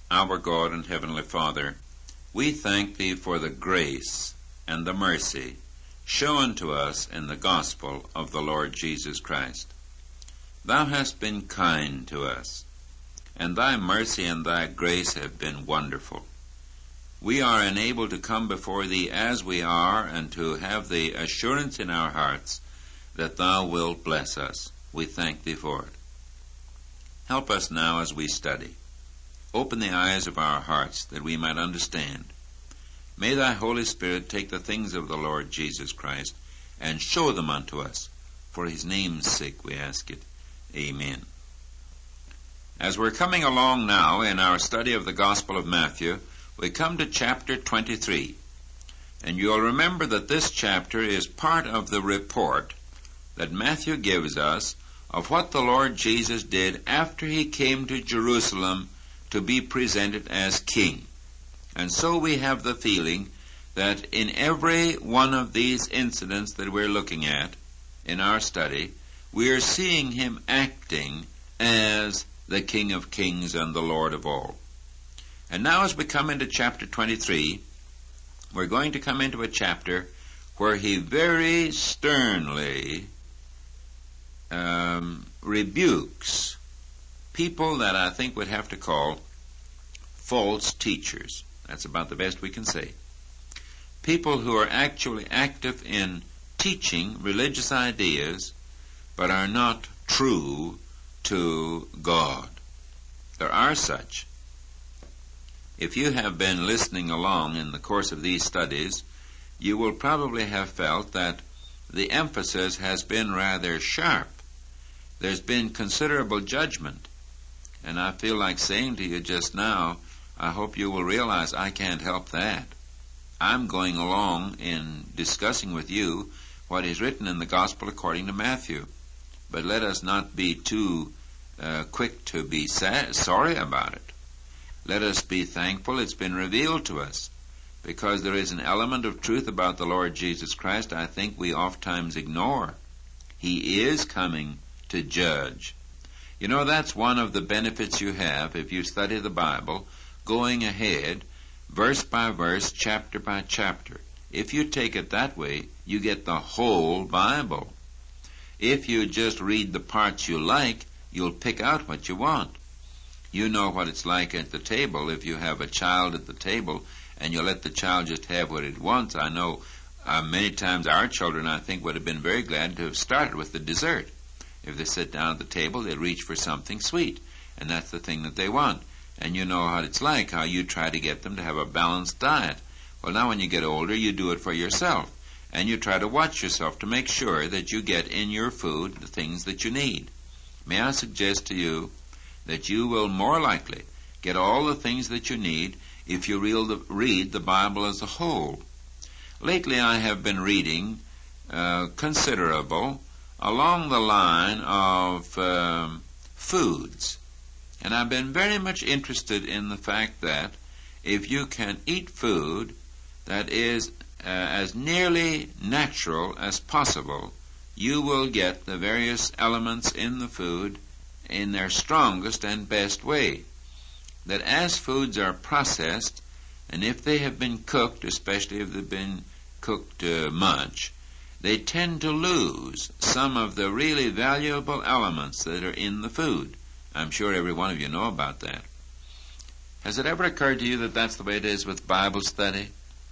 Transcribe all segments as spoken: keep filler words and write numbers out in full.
Our God and Heavenly Father, we thank Thee for the grace and the mercy shown to us in the gospel of the Lord Jesus Christ. Thou hast been kind to us, and Thy mercy and Thy grace have been wonderful. We are enabled to come before Thee as we are and to have the assurance in our hearts that Thou wilt bless us. We thank Thee for it. Help us now as we study. Open the eyes of our hearts that we might understand. May Thy Holy Spirit take the things of the Lord Jesus Christ and show them unto us. For His name's sake we ask it. Amen. As we're coming along now in our study of the Gospel of Matthew, we come to chapter twenty-three. And you'll remember that this chapter is part of the report that Matthew gives us of what the Lord Jesus did after He came to Jerusalem to be presented as king. And so we have the feeling that in every one of these incidents that we're looking at in our study, we are seeing Him acting as the King of Kings and the Lord of all. And now as we come into chapter twenty-three, we're going to come into a chapter where He very sternly um, rebukes people that I think would have to call false teachers. That's about the best we can say. People who are actually active in teaching religious ideas but are not true to God. There are such. If you have been listening along in the course of these studies, you will probably have felt that the emphasis has been rather sharp. There's been considerable judgment. And I feel like saying to you just now, I hope you will realize I can't help that. I'm going along in discussing with you what is written in the Gospel according to Matthew. But let us not be too uh, quick to be sad, sorry about it. Let us be thankful it's been revealed to us, because there is an element of truth about the Lord Jesus Christ I think we oftentimes ignore. He is coming to judge. You know, that's one of the benefits you have if you study the Bible, going ahead, verse by verse, chapter by chapter. If you take it that way, you get the whole Bible. If you just read the parts you like, you'll pick out what you want. You know what it's like at the table if you have a child at the table and you let the child just have what it wants. I know uh, many times our children, I think, would have been very glad to have started with the dessert. If they sit down at the table, they reach for something sweet, and that's the thing that they want. And you know how it's like, how you try to get them to have a balanced diet. Well, now when you get older, you do it for yourself. And you try to watch yourself to make sure that you get in your food the things that you need. May I suggest to you that you will more likely get all the things that you need if you read the Bible as a whole. Lately I have been reading uh, considerable along the line of um, foods. And I've been very much interested in the fact that if you can eat food that is uh, as nearly natural as possible, you will get the various elements in the food in their strongest and best way. That as foods are processed, and if they have been cooked, especially if they've been cooked uh, much, they tend to lose some of the really valuable elements that are in the food. I'm sure every one of you know about that. Has it ever occurred to you that that's the way it is with Bible study?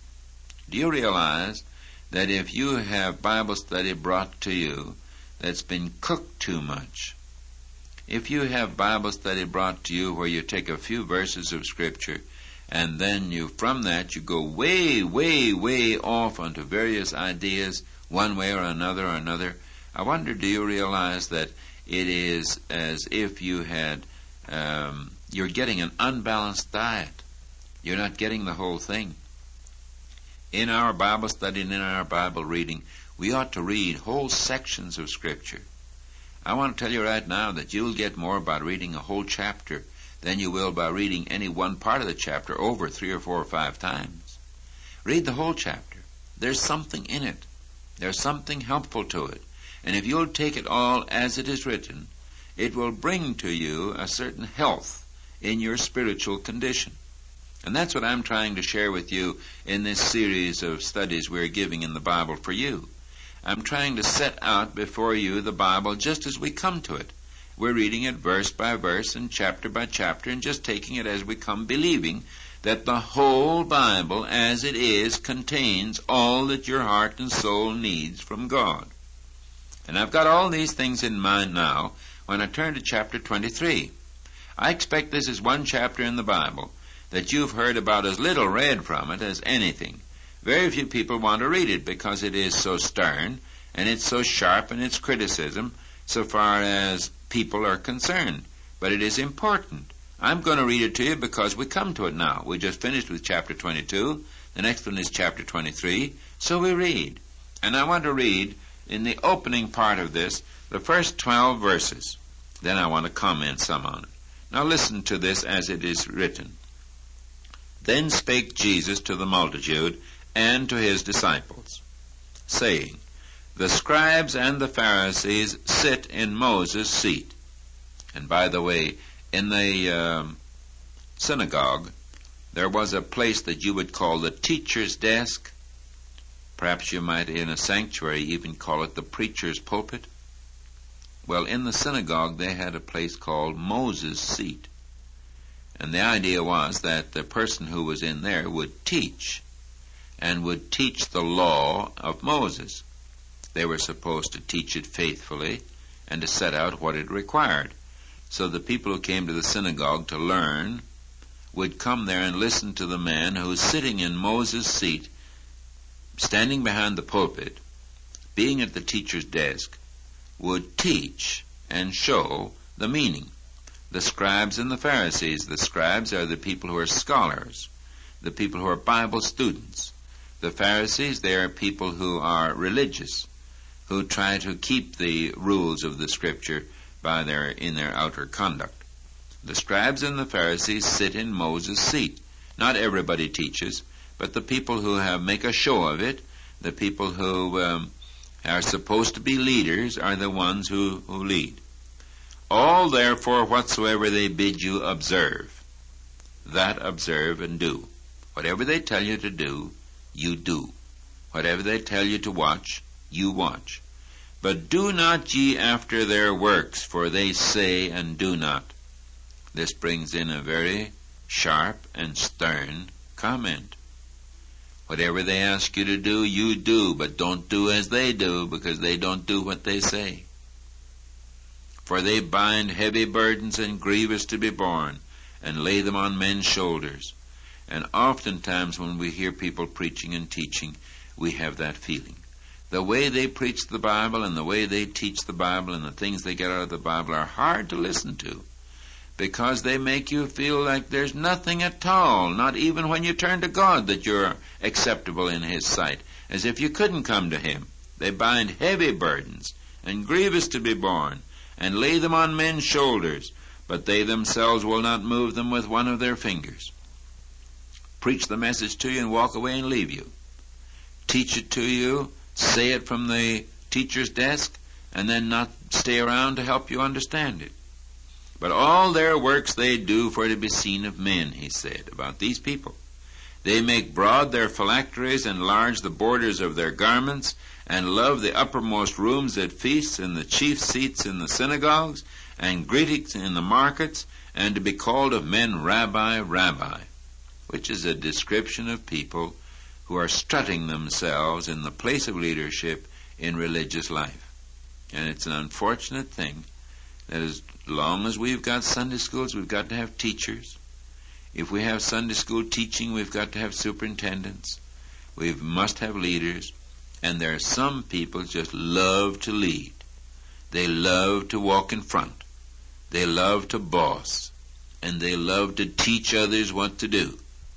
Do you realize that if you have Bible study brought to you that's been cooked too much, if you have Bible study brought to you where you take a few verses of Scripture and then you, from that, you go way, way, way off onto various ideas, one way or another or another, I wonder, do you realize that it is as if you had, um, you're getting an unbalanced diet. You're not getting the whole thing. In our Bible study and in our Bible reading, we ought to read whole sections of Scripture. I want to tell you right now that you'll get more by reading a whole chapter than you will by reading any one part of the chapter over three or four or five times. Read the whole chapter. There's something in it. There's something helpful to it. And if you'll take it all as it is written, it will bring to you a certain health in your spiritual condition. And that's what I'm trying to share with you in this series of studies we're giving in the Bible for you. I'm trying to set out before you the Bible just as we come to it. We're reading it verse by verse and chapter by chapter and just taking it as we come, believing that the whole Bible as it is contains all that your heart and soul needs from God. And I've got all these things in mind now when I turn to chapter twenty-three. I expect this is one chapter in the Bible that you've heard about as little read from it as anything. Very few people want to read it because it is so stern and it's so sharp in its criticism so far as people are concerned. But it is important. I'm going to read it to you because we come to it now. We just finished with chapter twenty-two. The next one is chapter twenty-three. So we read. And I want to read in the opening part of this the first twelve verses. Then I want to comment some on it. Now listen to this as it is written. Then spake Jesus to the multitude and to his disciples, saying, The scribes and the Pharisees sit in Moses' seat. And by the way, in the um, synagogue, there was a place that you would call the teacher's desk. Perhaps you might, in a sanctuary, even call it the preacher's pulpit. Well, in the synagogue, they had a place called Moses' seat. And the idea was that the person who was in there would teach, and would teach the law of Moses. They were supposed to teach it faithfully and to set out what it required. So the people who came to the synagogue to learn would come there and listen to the man who was sitting in Moses' seat, standing behind the pulpit, being at the teacher's desk, would teach and show the meaning. The scribes and the Pharisees. The scribes are the people who are scholars, the people who are Bible students. The Pharisees, they are people who are religious, who try to keep the rules of the Scripture by their in their outer conduct. The scribes and the Pharisees sit in Moses' seat. Not everybody teaches, but the people who have make a show of it, the people who um, are supposed to be leaders, are the ones who, who lead. All therefore whatsoever they bid you observe, that observe and do. Whatever they tell you to do, you do. Whatever they tell you to watch, you watch. But do not ye after their works, for they say and do not. This brings in a very sharp and stern comment. Whatever they ask you to do, you do, but don't do as they do, because they don't do what they say. For they bind heavy burdens and grievous to be borne, and lay them on men's shoulders. And oftentimes when we hear people preaching and teaching, we have that feeling. The way they preach the Bible and the way they teach the Bible and the things they get out of the Bible are hard to listen to, because they make you feel like there's nothing at all, not even when you turn to God, that you're acceptable in His sight, as if you couldn't come to Him. They bind heavy burdens and grievous to be borne, and lay them on men's shoulders, but they themselves will not move them with one of their fingers. Preach the message to you and walk away and leave you. Teach it to you, say it from the teacher's desk, and then not stay around to help you understand it. But all their works they do for to be seen of men, he said about these people. They make broad their phylacteries, and enlarge the borders of their garments, and love the uppermost rooms at feasts, and the chief seats in the synagogues, and greetings in the markets, and to be called of men Rabbi, Rabbi, which is a description of people who are strutting themselves in the place of leadership in religious life. And it's an unfortunate thing that as long as we've got Sunday schools, we've got to have teachers. If we have Sunday school teaching, we've got to have superintendents. We must have leaders. And there are some people just love to lead. They love to walk in front. They love to boss. And they love to teach others what to do.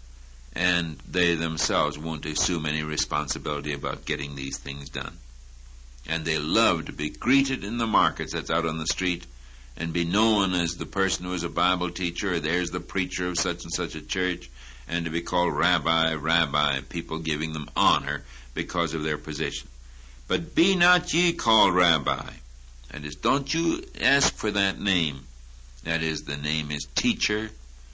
And they themselves won't assume any responsibility about getting these things done. And they love to be greeted in the markets, that's out on the street, and be known as the person who is a Bible teacher, or there's the preacher of such and such a church, and to be called Rabbi, Rabbi, people giving them honor because of their position. But be not ye called Rabbi. That is, don't you ask for that name. That is, the name is teacher,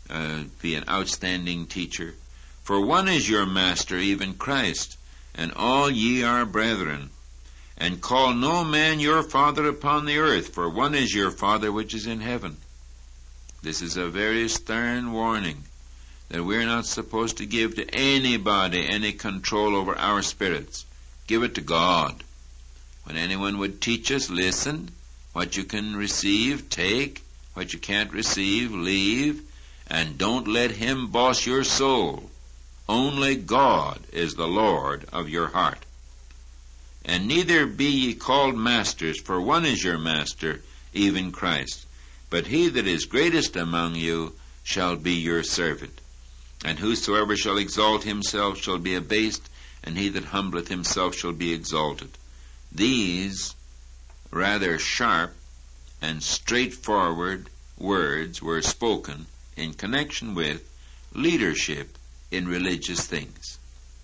uh, be an outstanding teacher. For one is your master, even Christ, and all ye are brethren. And call no man your father upon the earth, for one is your Father which is in heaven. This is a very stern warning that we're not supposed to give to anybody any control over our spirits. Give it to God. When anyone would teach us, listen. What you can receive, take. What you can't receive, leave. And don't let him boss your soul. Only God is the Lord of your heart. And neither be ye called masters, for one is your master, even Christ. But he that is greatest among you shall be your servant. And whosoever shall exalt himself shall be abased, and he that humbleth himself shall be exalted. These rather sharp and straightforward words were spoken in connection with leadership in religious things.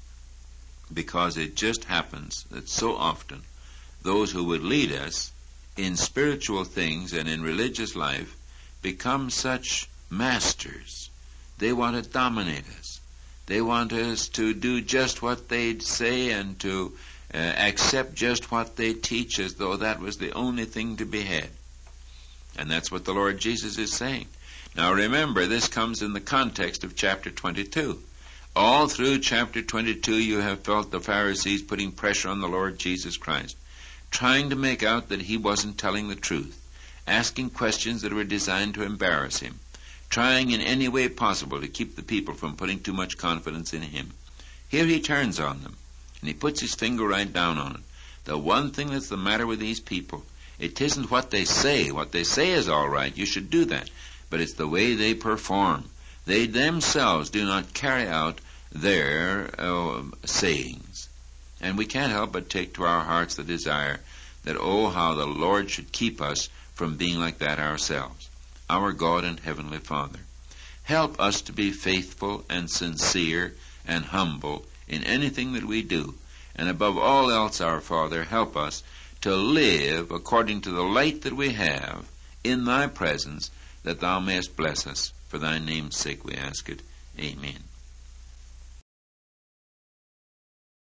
Because it just happens that so often those who would lead us in spiritual things and in religious life become such masters. They want to dominate us. They want us to do just what they say and to uh, accept just what they teach as though that was the only thing to be had. And that's what the Lord Jesus is saying. Now remember, this comes in the context of chapter twenty-two. All through chapter twenty-two you have felt the Pharisees putting pressure on the Lord Jesus Christ, trying to make out that he wasn't telling the truth, asking questions that were designed to embarrass him, trying in any way possible to keep the people from putting too much confidence in him. Here he turns on them, and he puts his finger right down on it. The one thing that's the matter with these people, it isn't what they say. What they say is all right, you should do that, but it's the way they perform. They themselves do not carry out their uh, sayings. And we can't help but take to our hearts the desire that, oh, how the Lord should keep us from being like that ourselves. Our God and Heavenly Father, help us to be faithful and sincere and humble in anything that we do. And above all else, our Father, help us to live according to the light that we have in thy presence, that thou mayest bless us. For thy name's sake we ask it. Amen.